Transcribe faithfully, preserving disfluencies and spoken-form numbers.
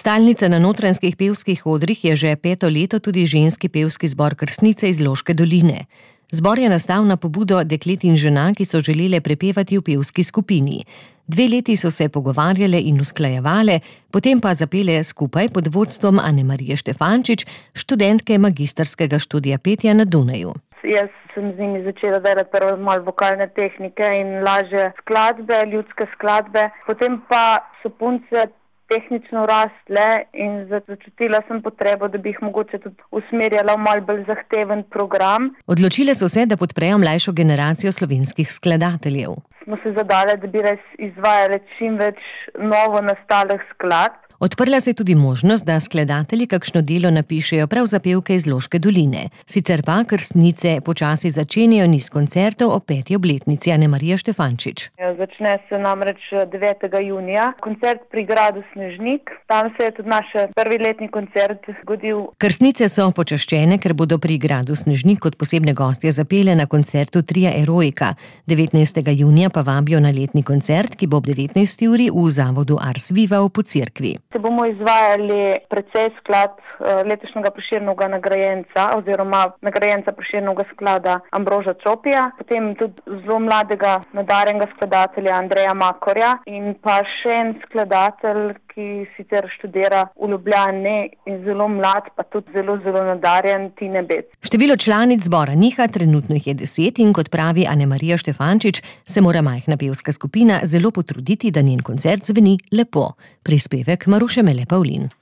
Stalnica na notranjskih pevskih odrih je že peto leto tudi ženski pevski zbor Krstnice iz Loške doline. Zbor je nastal na pobudo deklet in žena, ki so želele prepevati v pevski skupini. Dve leti so se pogovarjale in usklajevale, potem pa zapele skupaj pod vodstvom Ane-Marije Štefančič, študentke magistrskega študija petja na Dunaju. Jaz sem z njimi začela delati prvo malo vokalne tehnike in lažje skladbe, ljudske skladbe. Potem pa so punce tehnično rastle in začutila sem potrebo, da bi jih mogoče tudi usmerjala v malo bolj zahteven program. Odločile so se, da podprejo mlajšo generacijo slovenskih skladateljev. Smo se zadale, da bi res izvajale čim več novo nastalih skladb. Odprla se je tudi možnost, da skladatelji kakšno delo napišejo prav za pevke iz Loške doline. Sicer pa Krstnice počasi začenjajo niz koncertov ob peti obletnici Ane-Marije Štefančič. Začne se namreč devetega junija, koncert pri gradu Snežnik. Tam se je tudi naš prvi letni koncert zgodil. Krstnice so počaščene, ker bodo pri gradu Snežnik kot posebne gostje zapele na koncertu Tria Eroika. devetnajstega junija pa vabijo na letni koncert, ki bo ob devetnajsti uri v zavodu Ars Viva v Pocirkvi. Se bomo izvajali precej skladb letošnjega Prešernovega nagrajenca oziroma nagrajenca Prešernovega sklada Ambroža Čopija, potem tudi zelo mladega nadarjenega skladatelja Andreja Makorja in pa še en skladatelj, ki sicer študira v Ljubljani in zelo mlad, pa tudi zelo, zelo nadarjen, Tine Bec. Število članic zbora niha, trenutno jih je deset in kot pravi Ane-Marija Štefančič, se mora majhna pevska skupina zelo potruditi, da njen koncert zveni lepo. Prispevek Maruše Mele Pavlin.